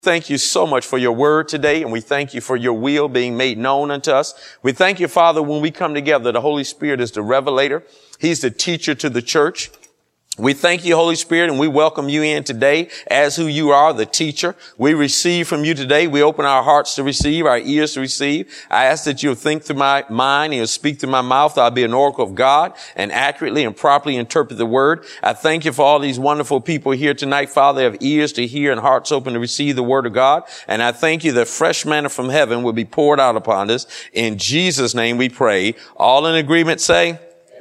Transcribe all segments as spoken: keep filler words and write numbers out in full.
Thank you so much for your word today, and we thank you for your will being made known unto us. We thank you, Father, when we come together, the Holy Spirit is the revelator. He's the teacher to the church. We thank you, Holy Spirit, and we welcome you in today as who you are, the teacher. We receive from you today. We open our hearts to receive, our ears to receive. I ask that you'll think through my mind and you'll speak through my mouth. I'll be an oracle of God and accurately and properly interpret the word. I thank you for all these wonderful people here tonight, Father, have ears to hear and hearts open to receive the word of God. And I thank you that fresh manna from heaven will be poured out upon us. In Jesus' name we pray. All in agreement say,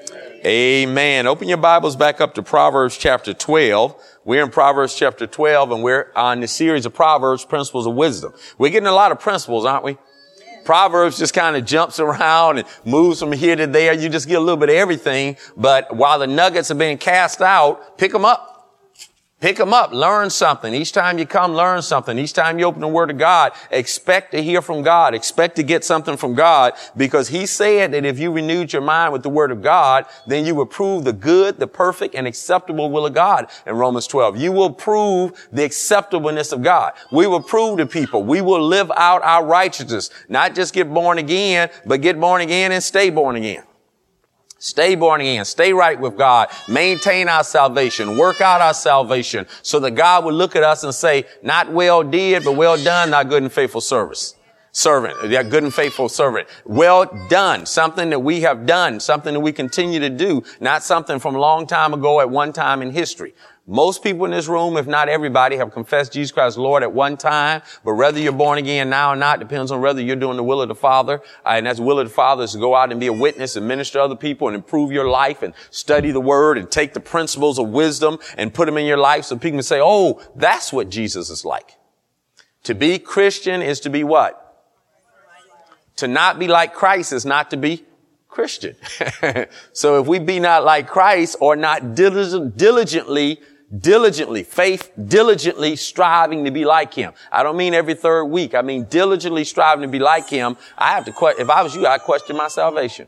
amen. Open your Bibles back up to Proverbs chapter twelve. We're in Proverbs chapter twelve, and we're on the series of Proverbs, Principles of Wisdom. We're getting a lot of principles, aren't we? Proverbs just kind of jumps around and moves from here to there. You just get a little bit of everything. But while the nuggets are being cast out, pick them up. Pick them up. Learn something. Each time you come, learn something. Each time you open the Word of God, expect to hear from God. Expect to get something from God, because He said that if you renewed your mind with the Word of God, then you will prove the good, the perfect, and acceptable will of God in Romans twelve. You will prove the acceptableness of God. We will prove to people. We will live out our righteousness. Not just get born again, but get born again and stay born again. Stay born again. Stay right with God. Maintain our salvation. Work out our salvation so that God will look at us and say, not well did, but well done, not good and faithful service. Servant. Yeah, good and faithful servant. Well done. Something that we have done. Something that we continue to do. Not something from a long time ago at one time in history. Most people in this room, if not everybody, have confessed Jesus Christ Lord at one time. But whether you're born again now or not depends on whether you're doing the will of the Father. Uh, and that's the will of the Father is to go out and be a witness and minister to other people and improve your life and study the Word and take the principles of wisdom and put them in your life so people can say, oh, that's what Jesus is like. To be Christian is to be what? To not be like Christ is not to be Christian. So if we be not like Christ or not diligent, diligently Diligently, faith, diligently striving to be like Him. I don't mean every third week. I mean diligently striving to be like Him. I have to question, if I was you, I'd question my salvation.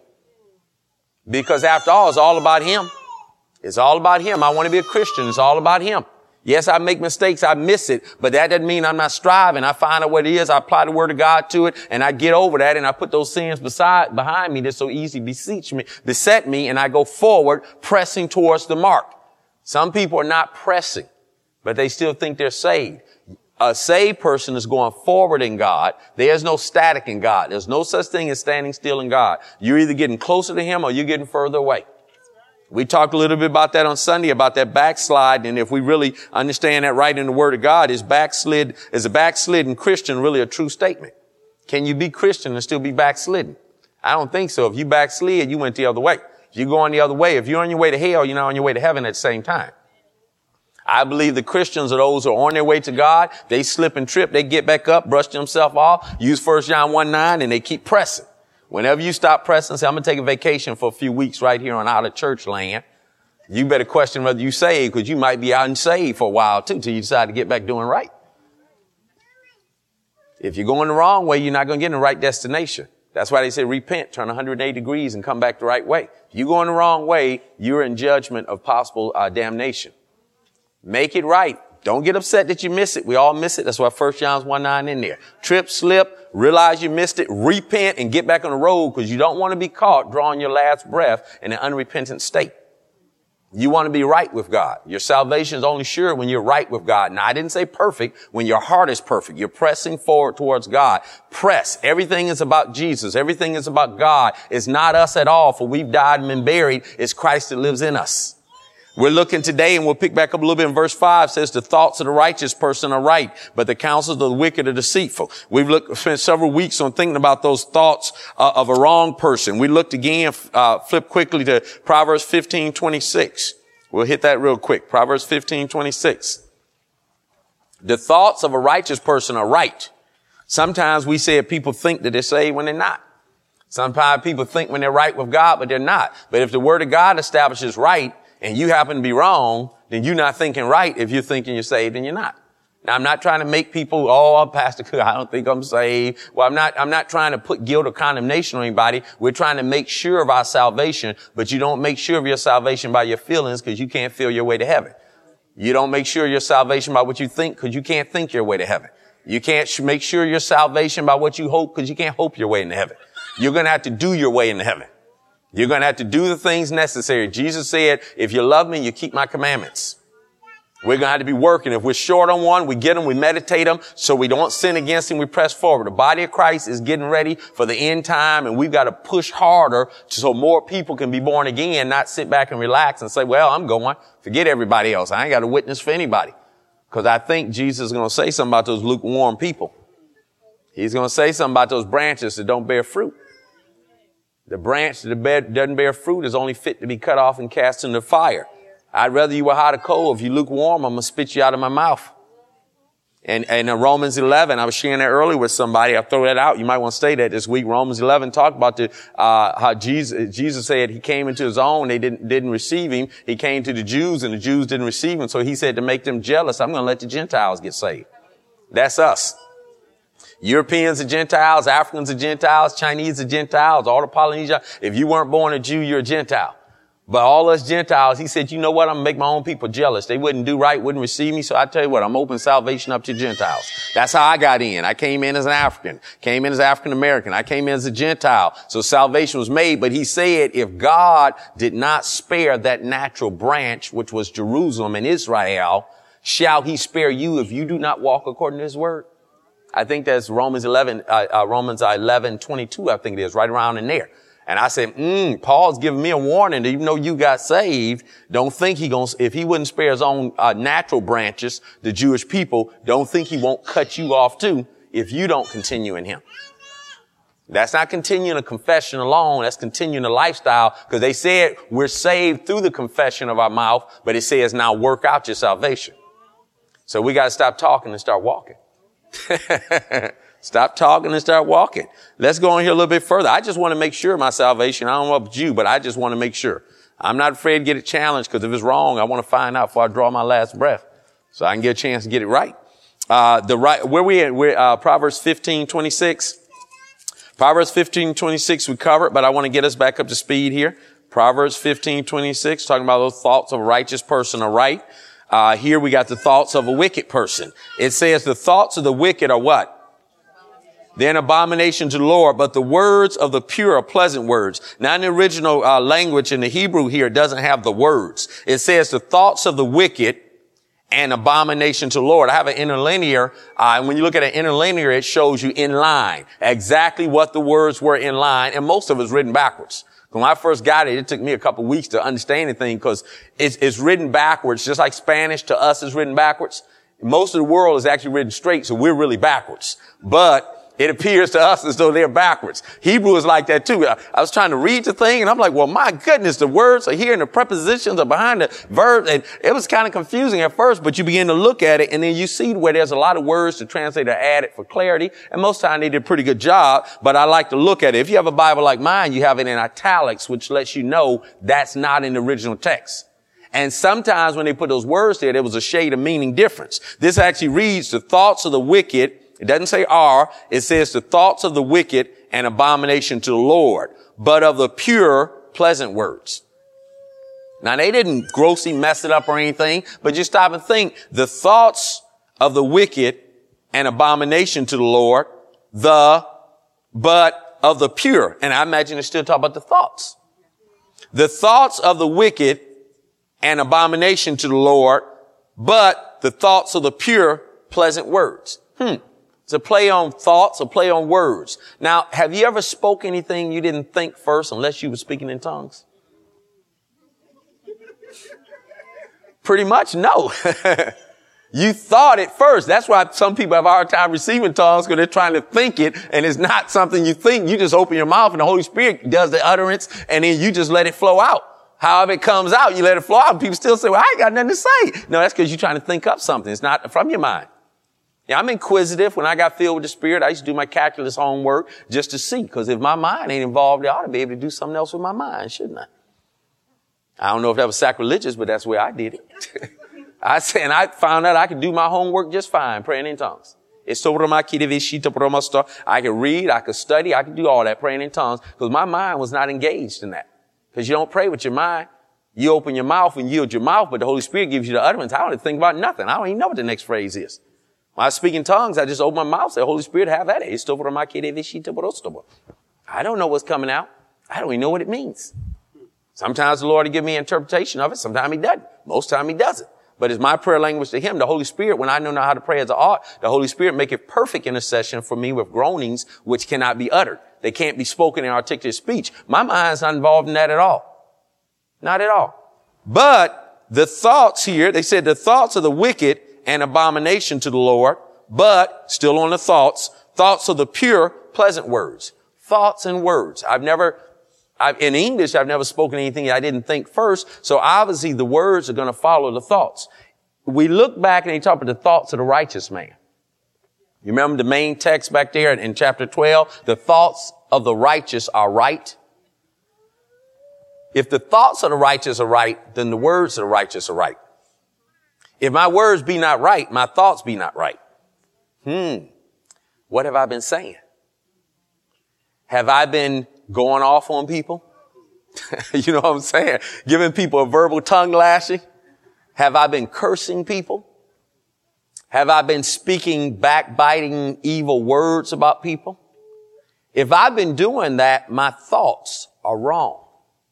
Because after all, it's all about Him. It's all about Him. I want to be a Christian. It's all about Him. Yes, I make mistakes. I miss it. But that doesn't mean I'm not striving. I find out what it is. I apply the Word of God to it, and I get over that, and I put those sins beside, behind me that so easily beseech me, beset me, and I go forward, pressing towards the mark. Some people are not pressing, but they still think they're saved. A saved person is going forward in God. There's no static in God. There's no such thing as standing still in God. You're either getting closer to Him or you're getting further away. We talked a little bit about that on Sunday, about that backslide. And if we really understand that right in the Word of God, is backslid, is a backslidden Christian really a true statement? Can you be Christian and still be backslidden? I don't think so. If you backslid, you went the other way. If you're going the other way, if you're on your way to hell, you're not on your way to heaven at the same time. I believe the Christians are those who are on their way to God. They slip and trip. They get back up, brush themselves off, use First John one nine, and they keep pressing. Whenever you stop pressing, say, I'm going to take a vacation for a few weeks right here on out of church land, you better question whether you saved, because you might be unsaved for a while too, till you decide to get back doing right. If you're going the wrong way, you're not going to get in the right destination. That's why they say repent, turn one hundred eighty degrees and come back the right way. If you're going the wrong way, you're in judgment of possible uh, damnation. Make it right. Don't get upset that you miss it. We all miss it. That's why First John one nine in there. Trip, slip, realize you missed it, repent, and get back on the road, because you don't want to be caught drawing your last breath in an unrepentant state. You want to be right with God. Your salvation is only sure when you're right with God. Now, I didn't say perfect. When your heart is perfect, you're pressing forward towards God. Press. Everything is about Jesus. Everything is about God. It's not us at all, for we've died and been buried. It's Christ that lives in us. We're looking today, and we'll pick back up a little bit in verse five, says the thoughts of the righteous person are right, but the counsels of the wicked are deceitful. We've looked, spent several weeks on thinking about those thoughts uh, of a wrong person. We looked again, uh, flip quickly to Proverbs fifteen twenty-six. We'll hit that real quick. Proverbs fifteen twenty-six. The thoughts of a righteous person are right. Sometimes we say people think that they're saved when they're not. Sometimes people think when they're right with God, but they're not. But if the Word of God establishes right, and you happen to be wrong, then you're not thinking right if you're thinking you're saved and you're not. Now, I'm not trying to make people, oh, Pastor Cook, I don't think I'm saved. Well, I'm not, I'm not trying to put guilt or condemnation on anybody. We're trying to make sure of our salvation, but you don't make sure of your salvation by your feelings, because you can't feel your way to heaven. You don't make sure of your salvation by what you think, because you can't think your way to heaven. You can't sh- make sure your salvation by what you hope, because you can't hope your way into heaven. You're going to have to do your way into heaven. You're going to have to do the things necessary. Jesus said, if you love me, you keep my commandments. We're going to have to be working. If we're short on one, we get them, we meditate them, so we don't sin against him, we press forward. The body of Christ is getting ready for the end time, and we've got to push harder so more people can be born again, not sit back and relax and say, well, I'm going. Forget everybody else. I ain't got a witness for anybody. Because I think Jesus is going to say something about those lukewarm people. He's going to say something about those branches that don't bear fruit. The branch that doesn't bear fruit is only fit to be cut off and cast into fire. I'd rather you were hot or cold. If you lukewarm, I'm going to spit you out of my mouth. And, and in Romans eleven, I was sharing that earlier with somebody. I'll throw that out. You might want to stay that this week. Romans eleven talked about the, uh, how Jesus, Jesus said he came into his own. They didn't, didn't receive him. He came to the Jews and the Jews didn't receive him. So he said to make them jealous, I'm going to let the Gentiles get saved. That's us. Europeans are Gentiles, Africans are Gentiles, Chinese are Gentiles, all the Polynesians. If you weren't born a Jew, you're a Gentile. But all us Gentiles, he said, you know what? I'm going to make my own people jealous. They wouldn't do right, wouldn't receive me. So I tell you what, I'm opening salvation up to Gentiles. That's how I got in. I came in as an African, came in as African American. I came in as a Gentile. So salvation was made. But he said, if God did not spare that natural branch, which was Jerusalem and Israel, shall he spare you if you do not walk according to his word? I think that's Romans eleven, uh, uh, Romans eleven twenty-two, I think it is, right around in there. And I said, mm, Paul's giving me a warning that even though you got saved, don't think he gonna, if he wouldn't spare his own uh, natural branches, the Jewish people, don't think he won't cut you off too if you don't continue in him. That's not continuing a confession alone. That's continuing a lifestyle, because they said we're saved through the confession of our mouth, but it says now work out your salvation. So we got to stop talking and start walking. Stop talking and start walking. Let's go on here a little bit further. I just want to make sure my salvation, I don't know about you, but I just want to make sure. I'm not afraid to get it challenged, because if it's wrong, I want to find out before I draw my last breath, so I can get a chance to get it right. Uh, the right, where we at? We're, uh, Proverbs fifteen twenty-six. Proverbs fifteen twenty-six we covered, but I want to get us back up to speed here. Proverbs fifteen twenty-six, talking about those thoughts of a righteous person are right. Uh, here we got the thoughts of a wicked person. It says the thoughts of the wicked are what? They're an abomination to the Lord, but the words of the pure are pleasant words. Now in the original uh, language in the Hebrew here, it doesn't have the words. It says the thoughts of the wicked and abomination to the Lord. I have an interlinear, uh, and when you look at an interlinear, it shows you in line, exactly what the words were in line, and most of it is written backwards. When I first got it, it took me a couple of weeks to understand anything, because it's, it's written backwards, just like Spanish to us is written backwards. Most of the world is actually written straight, so we're really backwards. But it appears to us as though they're backwards. Hebrew is like that too. I, I was trying to read the thing, and I'm like, well, my goodness, the words are here and the prepositions are behind the verbs. And it was kind of confusing at first, but you begin to look at it, and then you see where there's a lot of words the translator added for clarity. And most of the time they did a pretty good job, but I like to look at it. If you have a Bible like mine, you have it in italics, which lets you know that's not in the original text. And sometimes when they put those words there, there was a shade of meaning difference. This actually reads, the thoughts of the wicked. It doesn't say are. It says the thoughts of the wicked and abomination to the Lord, but of the pure, pleasant words. Now, they didn't grossly mess it up or anything, but just stop and think. The thoughts of the wicked and abomination to the Lord, the, but of the pure. And I imagine it's still talking about the thoughts. The thoughts of the wicked and abomination to the Lord, but the thoughts of the pure, pleasant words. Hmm. It's a play on thoughts, a play on words. Now, have you ever spoke anything you didn't think first unless you were speaking in tongues? Pretty much, no. You thought it first. That's why some people have a hard time receiving tongues, because they're trying to think it, and it's not something you think. You just open your mouth, and the Holy Spirit does the utterance, and then you just let it flow out. However it comes out, you let it flow out, and people still say, well, I ain't got nothing to say. No, that's because you're trying to think up something. It's not from your mind. Yeah, I'm inquisitive. When I got filled with the Spirit, I used to do my calculus homework just to see, because if my mind ain't involved, I ought to be able to do something else with my mind, shouldn't I? I don't know if that was sacrilegious, but that's the way I did it. I said, and I found out I could do my homework just fine, praying in tongues. I could read, I could study, I could do all that praying in tongues, because my mind was not engaged in that. Because you don't pray with your mind. You open your mouth and yield your mouth, but the Holy Spirit gives you the utterance. I don't think about nothing. I don't even know what the next phrase is. When I speak in tongues, I just open my mouth, say, Holy Spirit, have at it. I don't know what's coming out. I don't even know what it means. Sometimes the Lord will give me an interpretation of it. Sometimes he doesn't. Most time he doesn't. But it's my prayer language to him. The Holy Spirit, when I know not how to pray as an art, the Holy Spirit make it perfect intercession for me with groanings which cannot be uttered. They can't be spoken in articulate speech. My mind's not involved in that at all. Not at all. But the thoughts here, they said the thoughts of the wicked an abomination to the Lord, but still on the thoughts, thoughts of the pure, pleasant words. Thoughts and words. I've never, I've, in English, I've never spoken anything I didn't think first. So obviously the words are going to follow the thoughts. We look back and he talked about the thoughts of the righteous man. You remember the main text back there in, in chapter twelve? The thoughts of the righteous are right. If the thoughts of the righteous are right, then the words of the righteous are right. If my words be not right, my thoughts be not right. Hmm. What have I been saying? Have I been going off on people? You know what I'm saying? Giving people a verbal tongue lashing? Have I been cursing people? Have I been speaking backbiting evil words about people? If I've been doing that, my thoughts are wrong.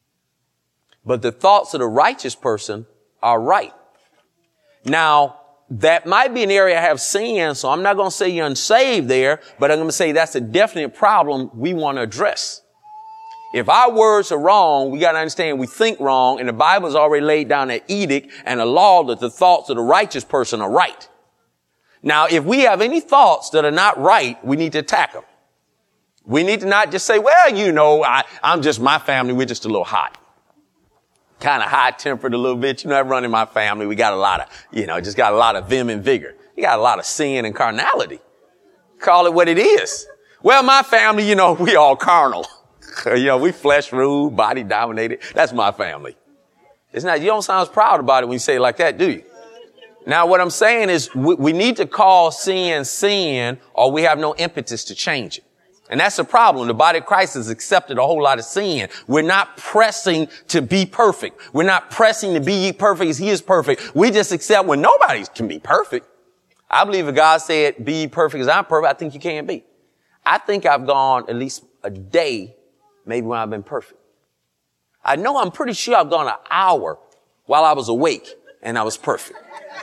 But the thoughts of the righteous person are right. Now, that might be an area I have sin, so I'm not going to say you're unsaved there, but I'm going to say that's a definite problem we want to address. If our words are wrong, we got to understand we think wrong, and the Bible's already laid down an edict and a law that the thoughts of the righteous person are right. Now, if we have any thoughts that are not right, we need to attack them. We need to not just say, well, you know, I, I'm just my family, we're just a little hot. Kind of high-tempered a little bit. You know, I run in my family. We got a lot of, you know, just got a lot of vim and vigor. You got a lot of sin and carnality. Call it what it is. Well, my family, you know, we all carnal. You know, we flesh ruled, body dominated. That's my family. It's not, you don't sound as proud about it when you say it like that, do you? Now, what I'm saying is we, we need to call sin sin, or we have no impetus to change it. And that's the problem. The body of Christ has accepted a whole lot of sin. We're not pressing to be perfect. We're not pressing to be ye perfect as he is perfect. We just accept when nobody can be perfect. I believe if God said, be ye perfect as I'm perfect, I think you can be. I think I've gone at least a day, maybe when I've been perfect. I know I'm pretty sure I've gone an hour while I was awake and I was perfect.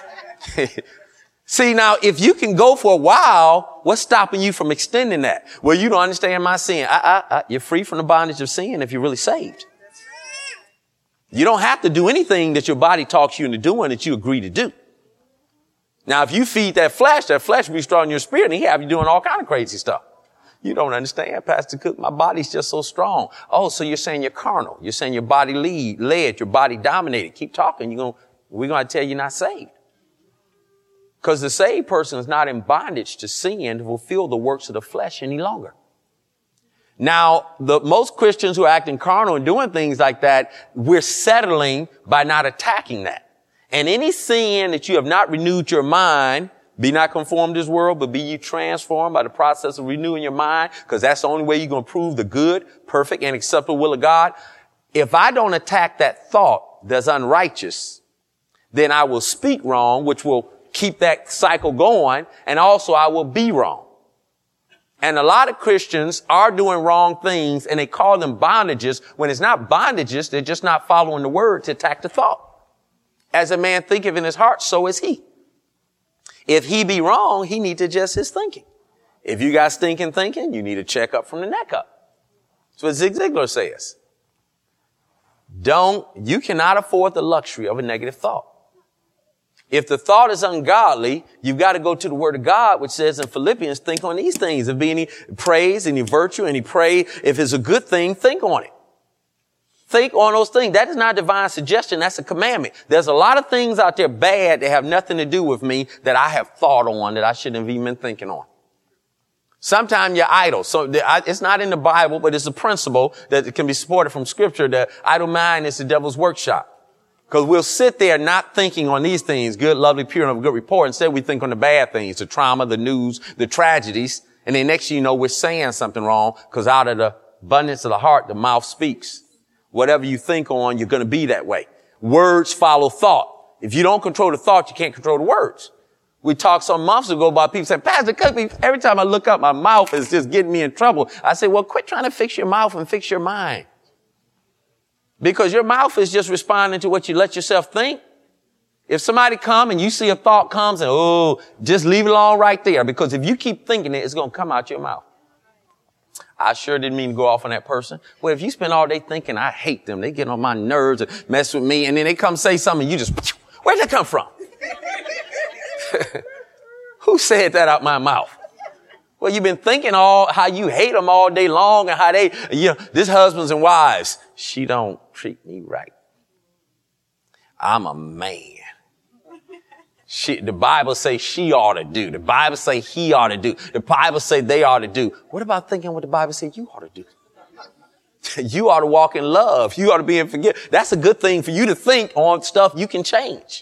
See, now, if you can go for a while, what's stopping you from extending that? Well, you don't understand my sin. I, I, I, you're free from the bondage of sin if you're really saved. You don't have to do anything that your body talks you into doing that you agree to do. Now, if you feed that flesh, that flesh will be strong in your spirit, and he have you doing all kind of crazy stuff. You don't understand, Pastor Cook. My body's just so strong. Oh, so you're saying you're carnal. You're saying your body lead, led, your body dominated. Keep talking. You're going, we're going to tell you you're not saved. Because the saved person is not in bondage to sin to fulfill the works of the flesh any longer. Now, the most Christians who are acting carnal and doing things like that, we're settling by not attacking that. And any sin that you have not renewed your mind, be not conformed to this world, but be ye transformed by the process of renewing your mind, because that's the only way you're going to prove the good, perfect, and acceptable will of God. If I don't attack that thought that's unrighteous, then I will speak wrong, which will keep that cycle going, and also I will be wrong. And a lot of Christians are doing wrong things, and they call them bondages. When it's not bondages, they're just not following the word to attack the thought. As a man thinketh in his heart, so is he. If he be wrong, he need to adjust his thinking. If you got stinking thinking, you need to check up from the neck up. That's what Zig Ziglar says. Don't, you cannot afford the luxury of a negative thought. If the thought is ungodly, you've got to go to the word of God, which says in Philippians, think on these things. If be any praise, any virtue, any praise, if it's a good thing, think on it. Think on those things. That is not divine suggestion. That's a commandment. There's a lot of things out there bad that have nothing to do with me that I have thought on that I shouldn't have even been thinking on. Sometimes you're idle. So it's not in the Bible, but it's a principle that can be supported from scripture that idle mind is the devil's workshop. Because we'll sit there not thinking on these things, good, lovely, pure, and of good report. Instead, we think on the bad things, the trauma, the news, the tragedies. And then next thing you know, we're saying something wrong because out of the abundance of the heart, the mouth speaks. Whatever you think on, you're going to be that way. Words follow thought. If you don't control the thought, you can't control the words. We talked some months ago about people saying, Pastor Cookie, every time I look up, my mouth is just getting me in trouble. I say, well, quit trying to fix your mouth and fix your mind. Because your mouth is just responding to what you let yourself think. If somebody come and you see a thought comes and, oh, just leave it alone right there. Because if you keep thinking it, it's going to come out your mouth. I sure didn't mean to go off on that person. Well, if you spend all day thinking, I hate them, they get on my nerves and mess with me, and then they come say something, and you just, where'd that come from? Who said that out my mouth? Well, you've been thinking all how you hate them all day long and how they, you know, this husbands and wives, she don't treat me right. I'm a man. She, the Bible say she ought to do. The Bible say he ought to do. The Bible say they ought to do. What about thinking what the Bible say you ought to do? You ought to walk in love. You ought to be in forgiveness. That's a good thing for you to think on stuff you can change.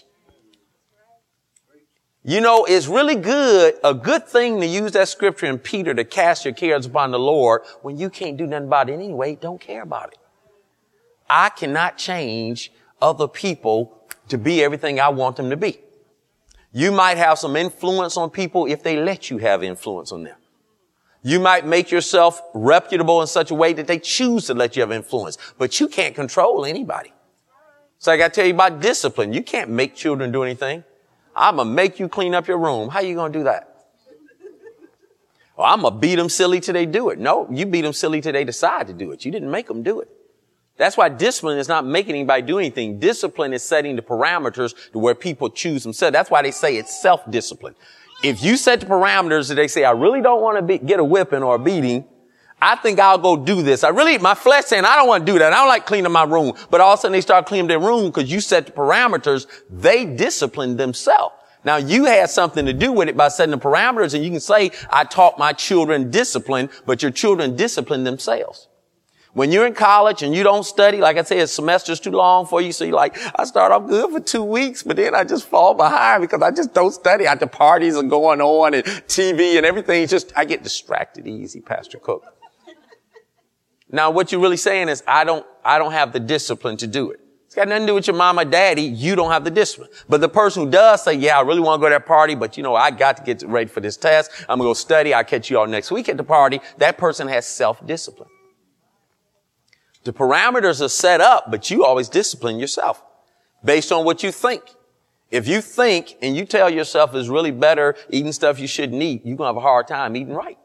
You know, it's really good, a good thing to use that scripture in Peter to cast your cares upon the Lord when you can't do nothing about it anyway. Don't care about it. I cannot change other people to be everything I want them to be. You might have some influence on people if they let you have influence on them. You might make yourself reputable in such a way that they choose to let you have influence, but you can't control anybody. So I got to tell you about discipline. You can't make children do anything. I'm going to make you clean up your room. How you going to do that? Well, I'm going to beat them silly till they do it. No, you beat them silly till they decide to do it. You didn't make them do it. That's why discipline is not making anybody do anything. Discipline is setting the parameters to where people choose themselves. That's why they say it's self-discipline. If you set the parameters that they say, I really don't want to be, get a whipping or a beating, I think I'll go do this. I really, my flesh saying, I don't want to do that. I don't like cleaning my room. But all of a sudden they start cleaning their room because you set the parameters. They disciplined themselves. Now you had something to do with it by setting the parameters, and you can say, I taught my children discipline, but your children discipline themselves. When you're in college and you don't study, like I said, a semester's too long for you. So you're like, I start off good for two weeks, but then I just fall behind because I just don't study. At the parties are going on and T V and everything. It's just, I get distracted easy, Pastor Cook. Now, what you're really saying is, I don't, I don't have the discipline to do it. It's got nothing to do with your mama, daddy. You don't have the discipline. But the person who does say, yeah, I really want to go to that party, but you know, I got to get ready for this test. I'm going to go study. I'll catch you all next week at the party. That person has self-discipline. The parameters are set up, but you always discipline yourself based on what you think. If you think and you tell yourself it's really better eating stuff you shouldn't eat, you're going to have a hard time eating right.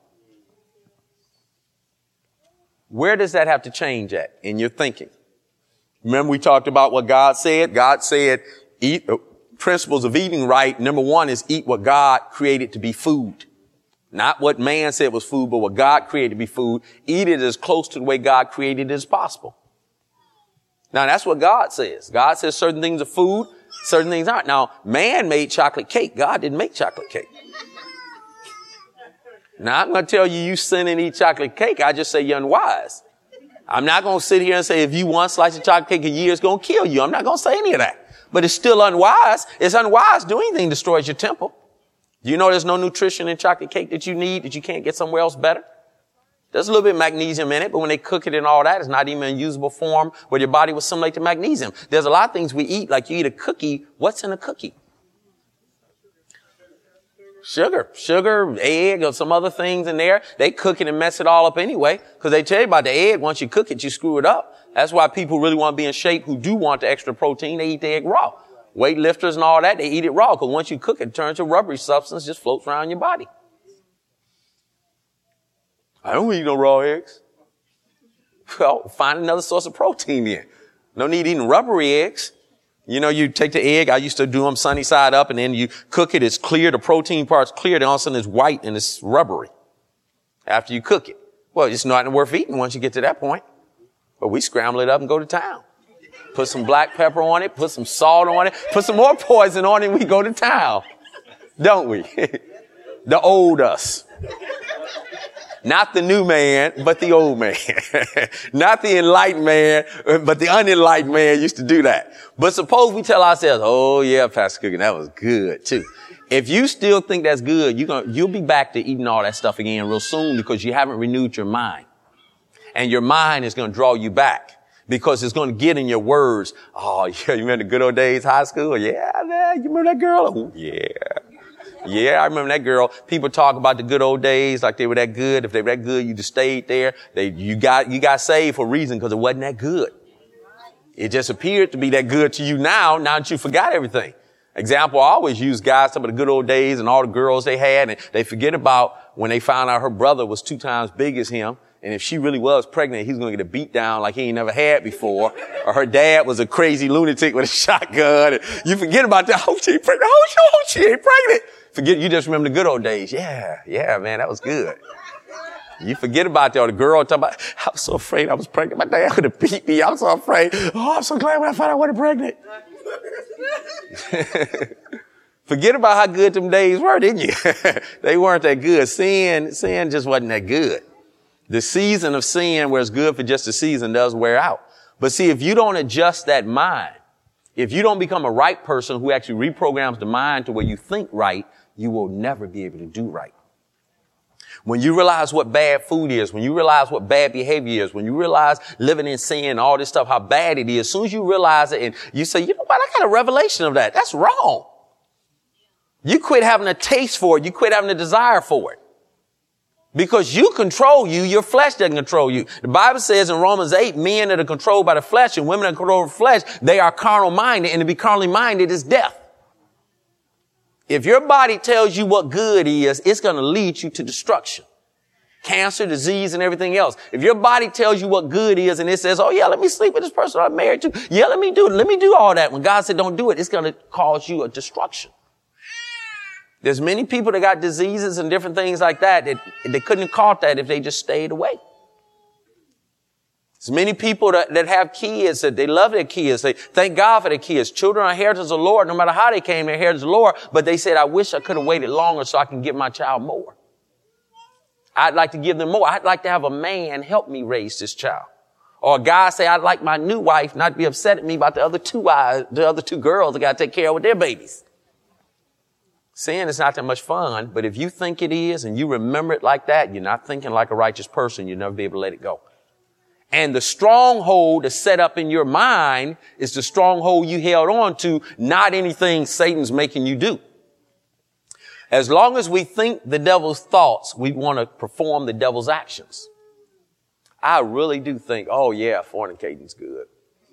Where does that have to change at in your thinking? Remember we talked about what God said? God said, eat, uh, principles of eating right. Number one is eat what God created to be food. Not what man said was food, but what God created to be food. Eat it as close to the way God created it as possible. Now, that's what God says. God says certain things are food, certain things aren't. Now, man made chocolate cake. God didn't make chocolate cake. Now, I'm going to tell you, you sin and eat chocolate cake. I just say you're unwise. I'm not going to sit here and say if you one slice of chocolate cake a year, it's going to kill you. I'm not going to say any of that. But it's still unwise. It's unwise. Do anything destroys your temple. Do you know there's no nutrition in chocolate cake that you need, that you can't get somewhere else better? There's a little bit of magnesium in it, but when they cook it and all that, it's not even in a usable form where your body will assimilate the magnesium. There's a lot of things we eat, like you eat a cookie. What's in a cookie? Sugar. Sugar, egg, or some other things in there. They cook it and mess it all up anyway, because they tell you about the egg. Once you cook it, you screw it up. That's why people really want to be in shape who do want the extra protein. They eat the egg raw. Weightlifters and all that, they eat it raw, because once you cook it, it turns to rubbery substance, just floats around your body. I don't eat no raw eggs. Well, find another source of protein then. No need eating rubbery eggs. You know, you take the egg, I used to do them sunny side up, and then you cook it, it's clear, the protein part's clear, then all of a sudden it's white and it's rubbery after you cook it. Well, it's not worth eating once you get to that point. But we scramble it up and go to town. Put some black pepper on it, put some salt on it, put some more poison on it, and we go to town. Don't we? The old us. Not the new man, but the old man. Not the enlightened man, but the unenlightened man used to do that. But suppose we tell ourselves, oh yeah, Pastor Cookie, that was good too. If you still think that's good, you're gonna, you'll be back to eating all that stuff again real soon, because you haven't renewed your mind. And your mind is going to draw you back. Because it's going to get in your words. Oh, yeah, you remember the good old days, high school? Yeah, man, you remember that girl? Oh, yeah. Yeah, I remember that girl. People talk about the good old days like they were that good. If they were that good, you just stayed there. They, you got, you got saved for a reason because it wasn't that good. It just appeared to be that good to you now, now that you forgot everything. Example, I always use guys, some of the good old days and all the girls they had, and they forget about when they found out her brother was two times big as him. And if she really was pregnant, he's going to get a beat down like he ain't never had before. Or her dad was a crazy lunatic with a shotgun. And you forget about that. Oh, she ain't pregnant. Oh, she, oh, she ain't pregnant. Forget, you just remember the good old days. Yeah, yeah, man, that was good. You forget about that. Or the girl talking about, I was so afraid I was pregnant. My dad would have beat me. I was so afraid. Oh, I'm so glad when I found out I wasn't pregnant. Forget about how good them days were, didn't you? They weren't that good. Sin, sin just wasn't that good. The season of sin, where it's good for just a season, does wear out. But see, if you don't adjust that mind, if you don't become a right person who actually reprograms the mind to where you think right, you will never be able to do right. When you realize what bad food is, when you realize what bad behavior is, when you realize living in sin, all this stuff, how bad it is, as soon as you realize it and you say, you know what, I got a revelation of that. That's wrong. You quit having a taste for it. You quit having a desire for it. Because you control you, your flesh doesn't control you. The Bible says in Romans eight, men that are controlled by the flesh and women that are controlled by the flesh, they are carnal minded, and to be carnally minded is death. If your body tells you what good is, it's going to lead you to destruction. Cancer, disease, and everything else. If your body tells you what good is and it says, oh yeah, let me sleep with this person I'm married to. Yeah, let me do it. Let me do all that. When God said don't do it, it's going to cause you a destruction. There's many people that got diseases and different things like that that they couldn't have caught that if they just stayed away. There's many people that, that have kids that they love their kids. They thank God for their kids. Children are inheritance of the Lord. No matter how they came, they're inheritance of the Lord. But they said, I wish I could have waited longer so I can give my child more. I'd like to give them more. I'd like to have a man help me raise this child. Or a guy say, I'd like my new wife not to be upset at me about the other two, uh, the other two girls I got to take care of with their babies. Sin is not that much fun, but if you think it is and you remember it like that, you're not thinking like a righteous person. You'll never be able to let it go. And the stronghold that's set up in your mind is the stronghold you held on to, not anything Satan's making you do. As long as we think the devil's thoughts, we want to perform the devil's actions. I really do think, oh yeah, fornicating's good.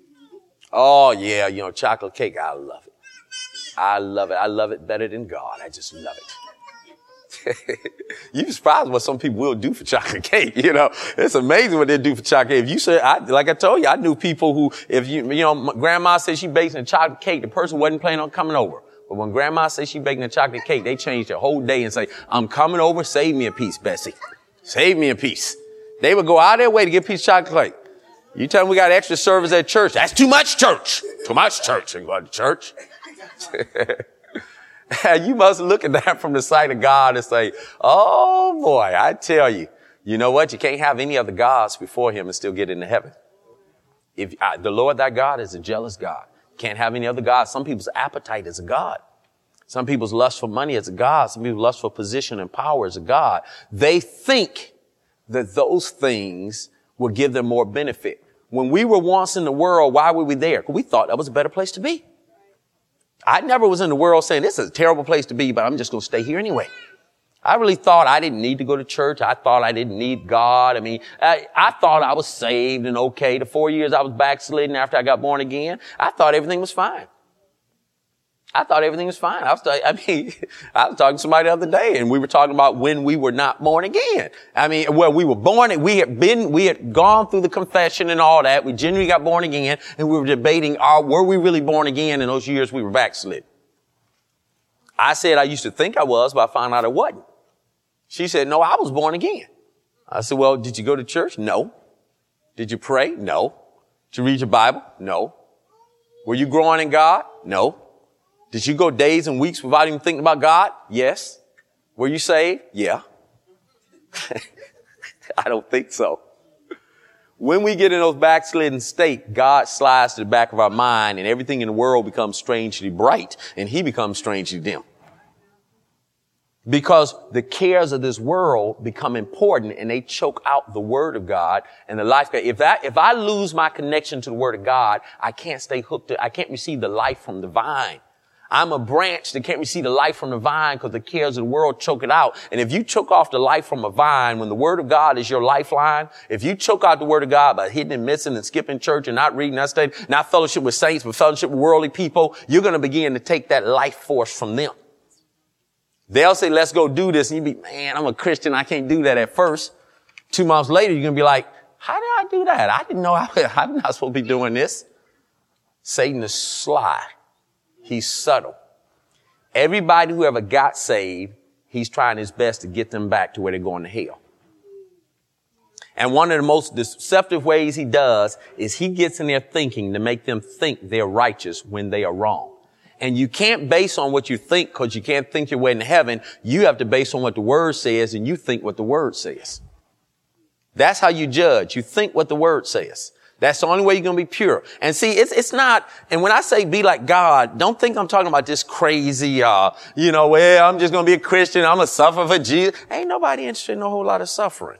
Oh yeah, you know, chocolate cake, I love it. I love it. I love it better than God. I just love it. You'd be surprised what some people will do for chocolate cake. You know, it's amazing what they do for chocolate cake. If you said, I, like I told you, I knew people who, if you, you know, my grandma said she baking a chocolate cake, the person wasn't planning on coming over. But when grandma said she baking a chocolate cake, they changed their whole day and say, I'm coming over, save me a piece, Bessie. Save me a piece. They would go out of their way to get a piece of chocolate cake. You tell them we got extra service at church. That's too much church. Too much church. And go to church. You must look at that from the sight of God and say, oh boy, I tell you, you know what? You can't have any other gods before him and still get into heaven. If uh, the Lord thy God is a jealous God. Can't have any other gods. Some people's appetite is a God. Some people's lust for money is a God. Some people's lust for position and power is a God. They think that those things will give them more benefit. When we were once in the world, why were we there? Because we thought that was a better place to be. I never was in the world saying this is a terrible place to be, but I'm just going to stay here anyway. I really thought I didn't need to go to church. I thought I didn't need God. I mean, I, I thought I was saved and okay. The four years I was backslidden after I got born again, I thought everything was fine. I thought everything was fine. I was, I mean, I was talking to somebody the other day and we were talking about when we were not born again. I mean, well, we were born, we had been, we had gone through the confession and all that. We genuinely got born again and we were debating, are, were we really born again in those years we were backslid? I said I used to think I was, but I found out I wasn't. She said, no, I was born again. I said, well, did you go to church? No. Did you pray? No. Did you read your Bible? No. Were you growing in God? No. Did you go days and weeks without even thinking about God? Yes. Were you saved? Yeah. I don't think so. When we get in those backslidden state, God slides to the back of our mind and everything in the world becomes strangely bright and he becomes strangely dim. Because the cares of this world become important and they choke out the word of God and the life. If that, if I lose my connection to the word of God, I can't stay hooked to, I can't receive the life from the vine. I'm a branch that can't receive the life from the vine because the cares of the world choke it out. And if you choke off the life from a vine, when the word of God is your lifeline, if you choke out the word of God by hitting and missing and skipping church and not reading, not studying, not fellowship with saints, but fellowship with worldly people, you're going to begin to take that life force from them. They'll say, let's go do this. And you be, man, I'm a Christian. I can't do that at first. Two months later, you're going to be like, how did I do that? I didn't know I, I'm not supposed to be doing this. Satan is sly. He's subtle. Everybody who ever got saved, he's trying his best to get them back to where they're going to hell. And one of the most deceptive ways he does is he gets in their thinking to make them think they're righteous when they are wrong. And you can't base on what you think because you can't think your way into heaven. You have to base on what the word says, and you think what the word says. That's how you judge. You think what the word says. That's the only way you're going to be pure. And see, it's, it's not, and when I say be like God, don't think I'm talking about this crazy, uh, you know, well, I'm just going to be a Christian. I'm going to suffer for Jesus. Ain't nobody interested in a whole lot of suffering.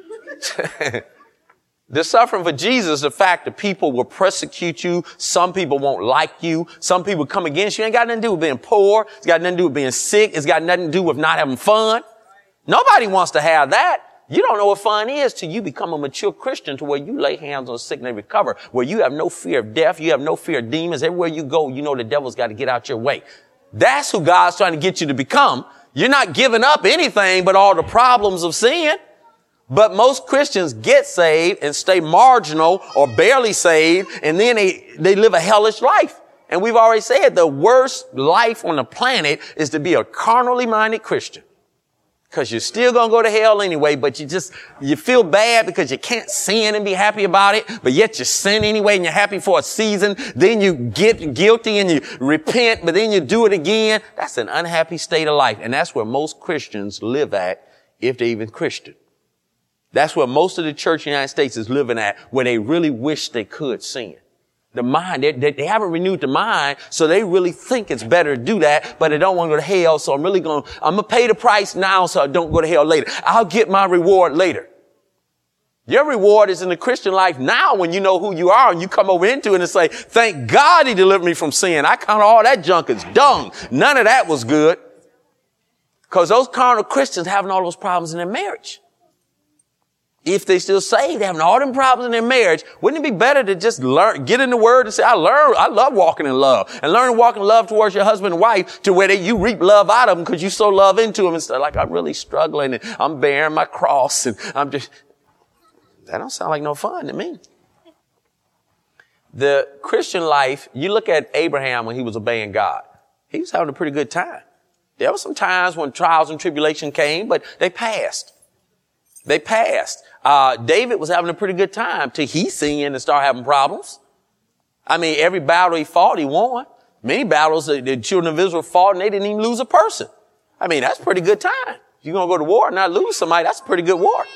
The suffering for Jesus, the fact that people will persecute you. Some people won't like you. Some people come against you. Ain't got nothing to do with being poor. It's got nothing to do with being sick. It's got nothing to do with not having fun. Nobody wants to have that. You don't know what fun is till you become a mature Christian to where you lay hands on the sick and they recover, where you have no fear of death. You have no fear of demons. Everywhere you go, you know the devil's got to get out your way. That's who God's trying to get you to become. You're not giving up anything but all the problems of sin. But most Christians get saved and stay marginal or barely saved, and then they, they live a hellish life. And we've already said the worst life on the planet is to be a carnally minded Christian. Because you're still going to go to hell anyway, but you just, you feel bad because you can't sin and be happy about it, but yet you sin anyway and you're happy for a season. Then you get guilty and you repent, but then you do it again. That's an unhappy state of life. And that's where most Christians live at, if they're even Christian. That's where most of the church in the United States is living at, where they really wish they could sin. The mind, they, they, they haven't renewed the mind, so they really think it's better to do that, but they don't want to go to hell, so I'm really going to, I'm going to pay the price now so I don't go to hell later. I'll get my reward later. Your reward is in the Christian life now when you know who you are and you come over into it and say, thank God he delivered me from sin. I count all that junk as dung. None of that was good. Because those carnal Christians having all those problems in their marriage. If they still saved, having all them problems in their marriage, wouldn't it be better to just learn, get in the word and say, I learn, I love walking in love, and learn to walk in love towards your husband and wife to where they, you reap love out of them because you sow love into them instead of like, I'm really struggling and I'm bearing my cross and I'm just, that don't sound like no fun to me. The Christian life, you look at Abraham when he was obeying God. He was having a pretty good time. There were some times when trials and tribulation came, but they passed. They passed. Uh, David was having a pretty good time till he sinned and started having problems. I mean, every battle he fought, he won. Many battles the, the children of Israel fought and they didn't even lose a person. I mean, that's a pretty good time. If you're going to go to war and not lose somebody, that's a pretty good war.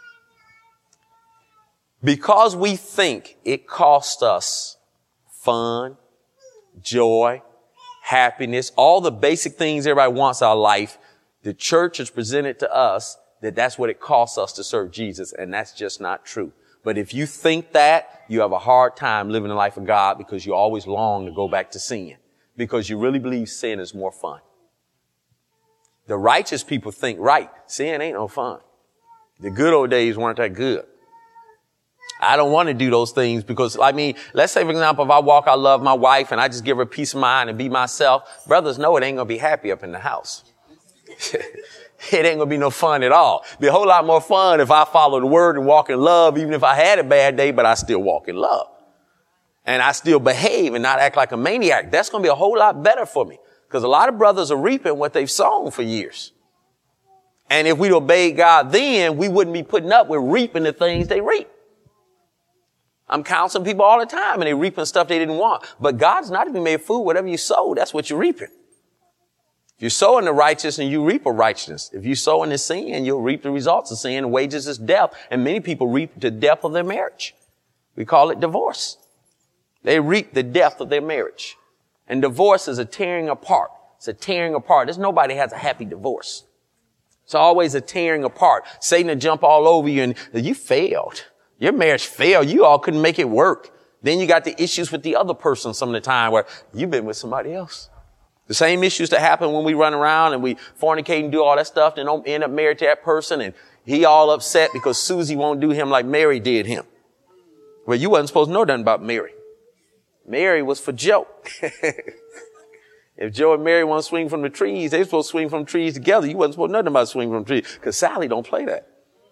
Because we think it costs us fun, joy, happiness, all the basic things everybody wants out of life, the church has presented to us that that's what it costs us to serve Jesus, and that's just not true. But if you think that, you have a hard time living the life of God because you always long to go back to sin, because you really believe sin is more fun. The righteous people think, right, sin ain't no fun. The good old days weren't that good. I don't want to do those things because, I mean, let's say, for example, if I walk, I love my wife, and I just give her peace of mind and be myself, brothers know it ain't going to be happy up in the house. It ain't gonna be no fun at all. It'd be a whole lot more fun if I follow the word and walk in love, even if I had a bad day, but I still walk in love. And I still behave and not act like a maniac. That's gonna be a whole lot better for me. Because a lot of brothers are reaping what they've sown for years. And if we'd obeyed God then, we wouldn't be putting up with reaping the things they reap. I'm counseling people all the time and they're reaping stuff they didn't want. But God's not to be made fool. Whatever you sow, that's what you're reaping. If you sow in the righteous and you reap a righteousness. If you sow in the sin, you'll reap the results of sin. The wages is death. And many people reap the death of their marriage. We call it divorce. They reap the death of their marriage. And divorce is a tearing apart. It's a tearing apart. There's nobody has a happy divorce. It's always a tearing apart. Satan will jump all over you and you failed. Your marriage failed. You all couldn't make it work. Then you got the issues with the other person some of the time where you've been with somebody else. The same issues that happen when we run around and we fornicate and do all that stuff and don't end up married to that person, and he all upset because Susie won't do him like Mary did him. Well, you wasn't supposed to know nothing about Mary. Mary was for Joe. If Joe and Mary want to swing from the trees, they were supposed to swing from the trees together. You wasn't supposed to know nothing about swinging from the trees, because Sally don't play that.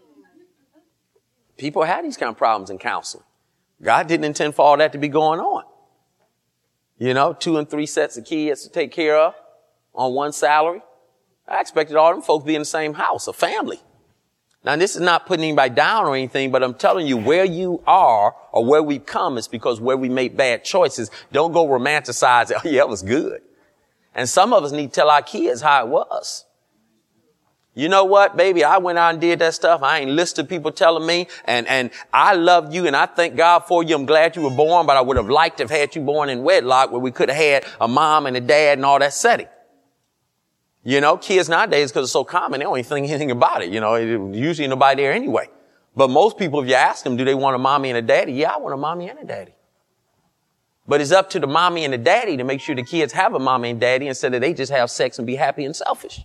People had these kind of problems in counseling. God didn't intend for all that to be going on. You know, two and three sets of kids to take care of on one salary. I expected all them folks to be in the same house, a family. Now, this is not putting anybody down or anything, but I'm telling you, where you are or where we come is because where we make bad choices. Don't go romanticize it. Oh, yeah, it was good. And some of us need to tell our kids how it was. You know what, baby? I went out and did that stuff. I ain't listened to people telling me, and, and I love you, and I thank God for you. I'm glad you were born, but I would have liked to have had you born in wedlock, where we could have had a mom and a dad and all that setting. You know, kids nowadays, because it's so common, they don't even think anything about it. You know, usually nobody there anyway. But most people, if you ask them, do they want a mommy and a daddy? Yeah, I want a mommy and a daddy. But it's up to the mommy and the daddy to make sure the kids have a mommy and daddy instead of they just have sex and be happy and selfish.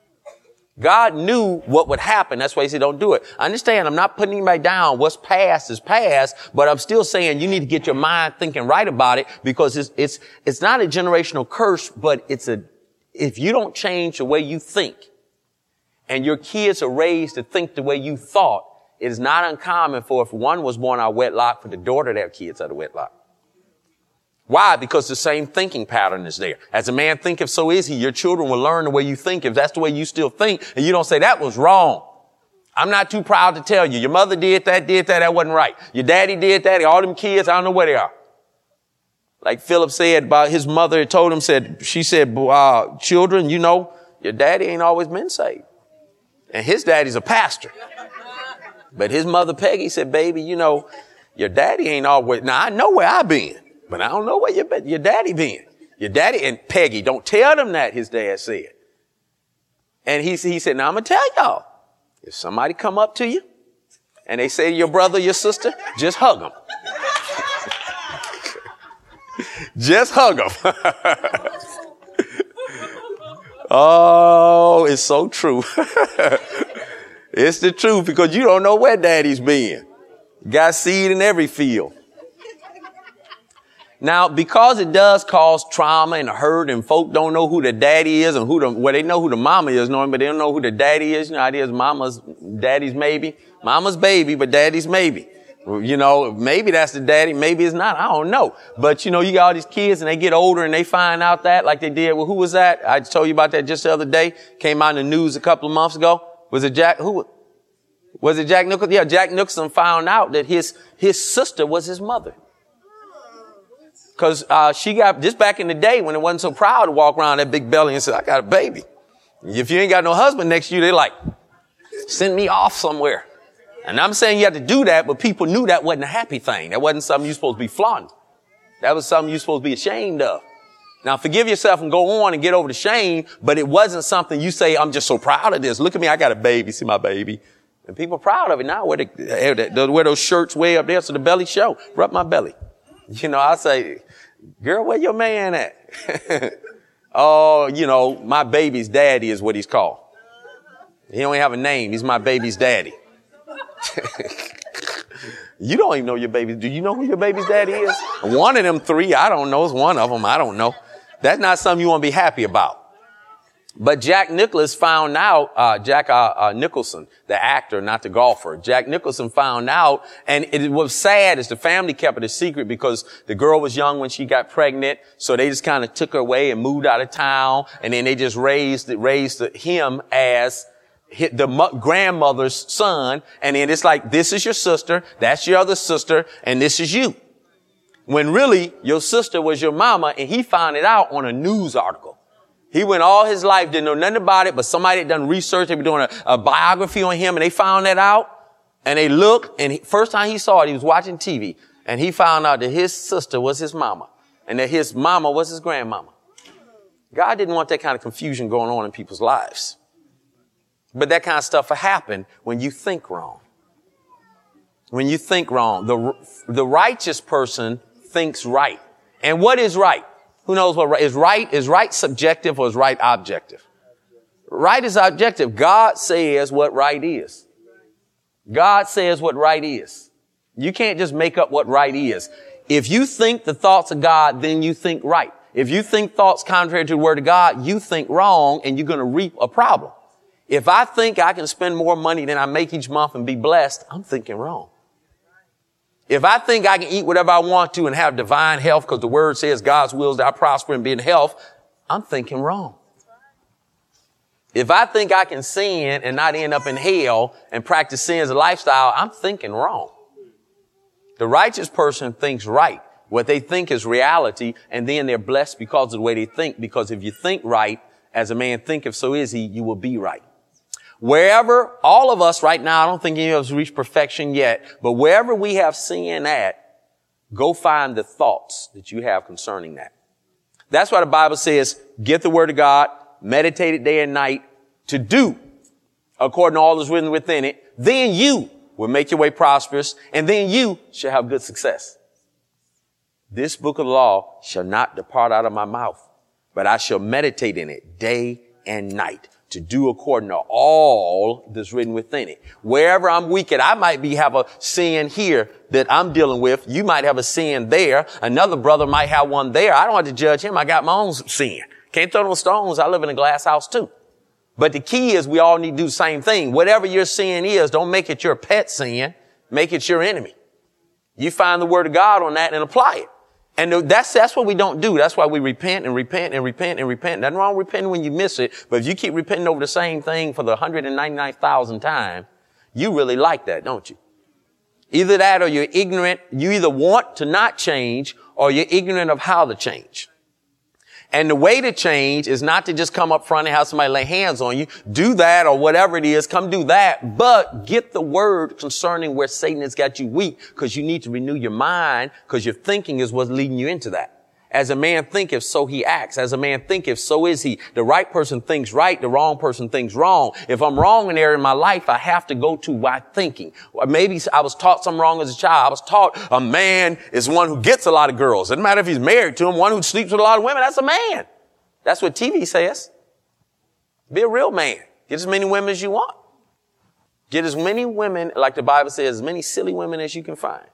God knew what would happen. That's why he said, don't do it. I understand. I'm not putting anybody down. What's past is past, but I'm still saying you need to get your mind thinking right about it, because it's, it's, it's not a generational curse, but it's a, if you don't change the way you think and your kids are raised to think the way you thought, it is not uncommon for, if one was born out of wedlock, for the daughter to have kids out of wedlock. Why? Because the same thinking pattern is there. As a man thinketh, so is he. Your children will learn the way you think. If that's the way you still think, and you don't say that was wrong. I'm not too proud to tell you. Your mother did that, did that, that wasn't right. Your daddy did that, all them kids, I don't know where they are. Like Philip said about his mother, told him, said, she said, uh, children, you know, your daddy ain't always been saved. And his daddy's a pastor. But his mother, Peggy, said, baby, you know, your daddy ain't always, now I know where I've been. But I don't know where your, your daddy been. Your daddy, and Peggy, don't tell them that, his dad said. And he, he said, now I'm going to tell y'all, if somebody come up to you and they say to your brother, your sister, just hug them. Just hug them. Oh, it's so true. It's the truth, because you don't know where daddy's been. Got seed in every field. Now, because it does cause trauma and hurt, and folk don't know who the daddy is, and who the, well, they know who the mama is, knowing, but they don't know who the daddy is. You know how it is, mama's, daddy's maybe. Mama's baby, but daddy's maybe. You know, maybe that's the daddy, maybe it's not. I don't know. But, you know, you got all these kids and they get older and they find out that, like they did. Well, who was that? I told you about that just the other day. Came out in the news a couple of months ago. Was it Jack, who, was it Jack Nicholson? Yeah, Jack Nicholson found out that his, his sister was his mother. Cause, uh, she got, just back in the day when it wasn't so proud to walk around that big belly and say, I got a baby. If you ain't got no husband next to you, they like, send me off somewhere. And I'm saying you have to do that, but people knew that wasn't a happy thing. That wasn't something you're supposed to be flaunting. That was something you're supposed to be ashamed of. Now forgive yourself and go on and get over the shame, but it wasn't something you say, I'm just so proud of this. Look at me, I got a baby, see my baby. And people are proud of it now, where they, they wear those shirts way up there so the belly show. Rub my belly. You know, I say, girl, where your man at? Oh, you know, my baby's daddy is what he's called. He don't have a name. He's my baby's daddy. You don't even know your baby. Do you know who your baby's daddy is? One of them three, I don't know. It's one of them. I don't know. That's not something you want to be happy about. But Jack Nicklaus found out, uh, Jack uh, uh, Nicholson, the actor, not the golfer. Jack Nicholson found out, and it was sad as the family kept it a secret because the girl was young when she got pregnant, so they just kind of took her away and moved out of town, and then they just raised raised him as the grandmother's son, and then it's like, this is your sister, that's your other sister, and this is you. When really, your sister was your mama, and he found it out on a news article. He went all his life, didn't know nothing about it, but somebody had done research. They were doing a, a biography on him, and they found that out. And they looked, and he, first time he saw it, he was watching T V, and he found out that his sister was his mama, and that his mama was his grandmama. God didn't want that kind of confusion going on in people's lives. But that kind of stuff will happen when you think wrong. When you think wrong. The, the righteous person thinks right. And what is right? Who knows what right is? Right is right subjective or is right objective? Right is objective. God says what right is. God says what right is. You can't just make up what right is. If you think the thoughts of God, then you think right. If you think thoughts contrary to the word of God, you think wrong and you're going to reap a problem. If I think I can spend more money than I make each month and be blessed, I'm thinking wrong. If I think I can eat whatever I want to and have divine health because the word says God's will is that I prosper and be in health, I'm thinking wrong. If I think I can sin and not end up in hell and practice sin as a lifestyle, I'm thinking wrong. The righteous person thinks right. What they think is reality, and then they're blessed because of the way they think. Because if you think right, as a man thinketh, so is he, you will be right. Wherever, all of us right now, I don't think any of us reached perfection yet, but wherever we have sin at, go find the thoughts that you have concerning that. That's why the Bible says, get the word of God, meditate it day and night to do according to all that's written within it. Then you will make your way prosperous, and then you shall have good success. This book of the law shall not depart out of my mouth, but I shall meditate in it day and night to do according to all that's written within it. Wherever I'm weak at, I might be have a sin here that I'm dealing with. You might have a sin there. Another brother might have one there. I don't have to judge him. I got my own sin. Can't throw no stones. I live in a glass house too. But the key is we all need to do the same thing. Whatever your sin is, don't make it your pet sin. Make it your enemy. You find the word of God on that and apply it. And that's, that's what we don't do. That's why we repent and repent and repent and repent. Nothing wrong with repenting when you miss it. But if you keep repenting over the same thing for the one hundred ninety-nine thousandth time, you really like that, don't you? Either that or you're ignorant. You either want to not change or you're ignorant of how to change. And the way to change is not to just come up front and have somebody lay hands on you. Do that or whatever it is. Come do that. But get the word concerning where Satan has got you weak, because you need to renew your mind, because your thinking is what's leading you into that. As a man thinketh, so he acts. As a man thinketh, so is he. The right person thinks right. The wrong person thinks wrong. If I'm wrong in an area in my life, I have to go to my thinking. Or maybe I was taught something wrong as a child. I was taught a man is one who gets a lot of girls. Doesn't matter if he's married to them. One who sleeps with a lot of women, that's a man. That's what T V says. Be a real man. Get as many women as you want. Get as many women, like the Bible says, as many silly women as you can find.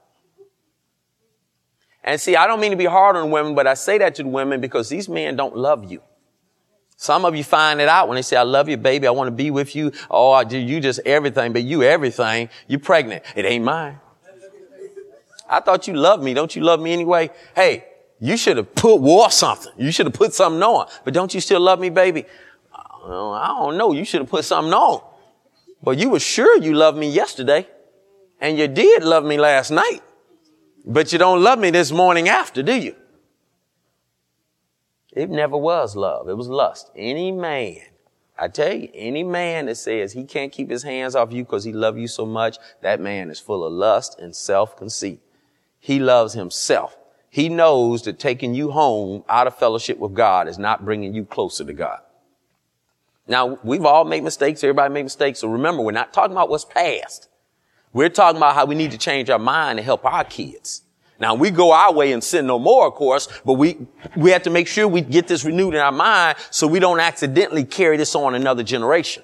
And see, I don't mean to be hard on women, but I say that to the women because these men don't love you. Some of you find it out when they say, I love you, baby. I want to be with you. Oh, I do. You just everything, but you everything. You're pregnant. It ain't mine. I thought you loved me. Don't you love me anyway? Hey, you should have put wore something. You should have put something on. But don't you still love me, baby? Well, I don't know. You should have put something on. But you were sure you loved me yesterday. And you did love me last night. But you don't love me this morning after, do you? It never was love. It was lust. Any man, I tell you, any man that says he can't keep his hands off you because he loves you so much, that man is full of lust and self-conceit. He loves himself. He knows that taking you home out of fellowship with God is not bringing you closer to God. Now, we've all made mistakes. Everybody made mistakes. So remember, we're not talking about what's past. We're talking about how we need to change our mind and help our kids. Now, we go our way and sin no more, of course, but we, we have to make sure we get this renewed in our mind so we don't accidentally carry this on another generation.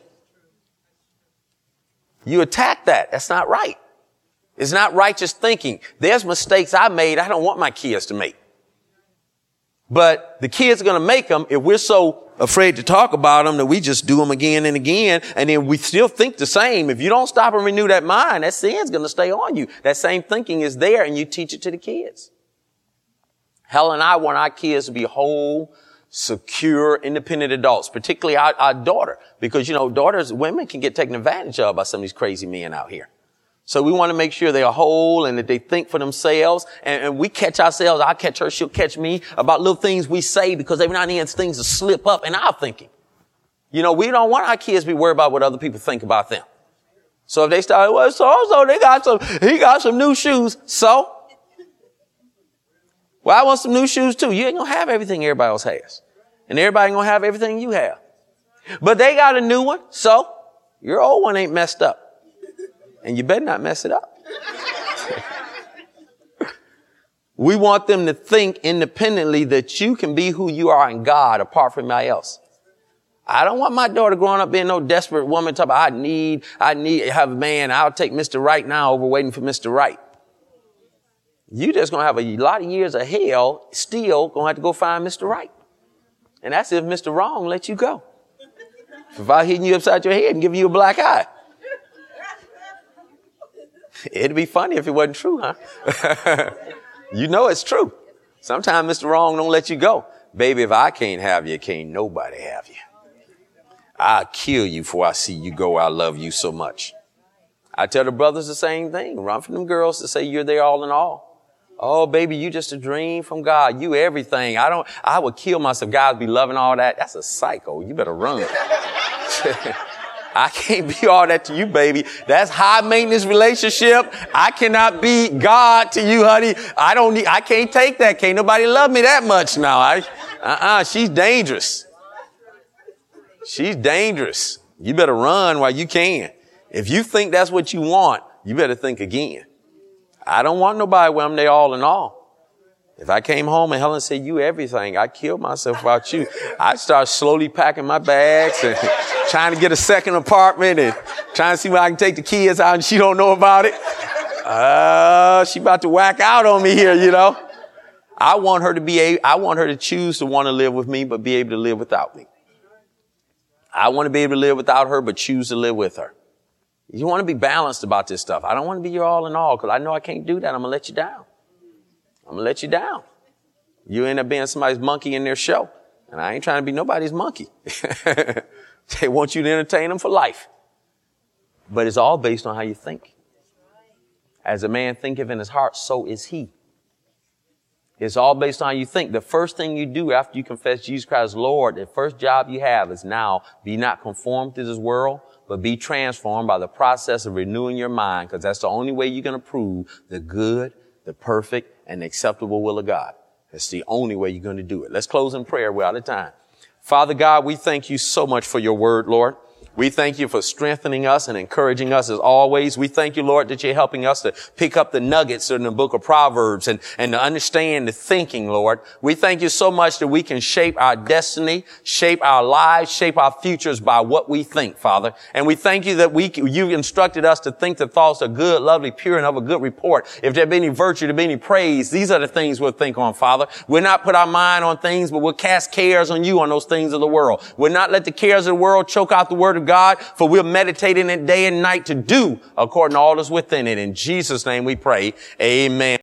You attack that. That's not right. It's not righteous thinking. There's mistakes I made I don't want my kids to make. But the kids are going to make them if we're so afraid to talk about them that we just do them again and again. And then we still think the same. If you don't stop and renew that mind, that sin's going to stay on you. That same thinking is there and you teach it to the kids. Helen and I want our kids to be whole, secure, independent adults, particularly our, our daughter. Because, you know, daughters, women can get taken advantage of by some of these crazy men out here. So we want to make sure they're whole and that they think for themselves. And, and we catch ourselves. I catch her. She'll catch me about little things we say because every now and then things will slip up in our thinking. You know, we don't want our kids to be worried about what other people think about them. So if they start, well, so-and-so, they got some, he got some new shoes. So? Well, I want some new shoes too. You ain't going to have everything everybody else has. And everybody ain't going to have everything you have. But they got a new one. So your old one ain't messed up. And you better not mess it up. We want them to think independently that you can be who you are in God apart from anybody else. I don't want my daughter growing up being no desperate woman talking about, I need, I need to have a man. I'll take Mister Right now over waiting for Mister Right. You just going to have a lot of years of hell, still going to have to go find Mister Right. And that's if Mister Wrong lets you go. If I hitting you upside your head and giving you a black eye. It'd be funny if it wasn't true, huh? You know it's true. Sometimes Mister Wrong don't let you go. Baby, if I can't have you, can't nobody have you. I'll kill you before I see you go. I love you so much. I tell the brothers the same thing. Run from them girls to say you're their all in all. Oh, baby, you just a dream from God. You everything. I don't, I would kill myself. Guys be loving all that. That's a psycho. You better run. I can't be all that to you, baby. That's high maintenance relationship. I cannot be God to you, honey. I don't need, I can't take that. Can't nobody love me that much now. I, uh-uh, she's dangerous. She's dangerous. You better run while you can. If you think that's what you want, you better think again. I don't want nobody where I'm their all in all. If I came home and Helen said, you everything, I killed myself about you. I'd start slowly packing my bags and trying to get a second apartment and trying to see where I can take the kids out and she don't know about it. Uh, she about to whack out on me here, you know. I want her to be a, I want her to choose to want to live with me, but be able to live without me. I want to be able to live without her, but choose to live with her. You want to be balanced about this stuff. I don't want to be your all in all because I know I can't do that. I'm going to let you down. I'm going to let you down. You end up being somebody's monkey in their show. And I ain't trying to be nobody's monkey. They want you to entertain them for life. But it's all based on how you think. As a man thinketh in his heart, so is he. It's all based on how you think. The first thing you do after you confess Jesus Christ as Lord, the first job you have is now be not conformed to this world, but be transformed by the process of renewing your mind, because that's the only way you're going to prove the good, the perfect, and the acceptable will of God. That's the only way you're going to do it. Let's close in prayer. We're out of time. Father God, we thank you so much for your word, Lord. We thank you for strengthening us and encouraging us as always. We thank you, Lord, that you're helping us to pick up the nuggets in the book of Proverbs and, and to understand the thinking, Lord. We thank you so much that we can shape our destiny, shape our lives, shape our futures by what we think, Father. And we thank you that we, you instructed us to think the thoughts are good, lovely, pure, and of a good report. If there be any virtue, there be any praise, these are the things we'll think on, Father. We'll not put our mind on things, but we'll cast cares on you on those things of the world. We'll not let the cares of the world choke out the word of God, for we're meditating it day and night to do according to all that's within it. In Jesus' name we pray. Amen.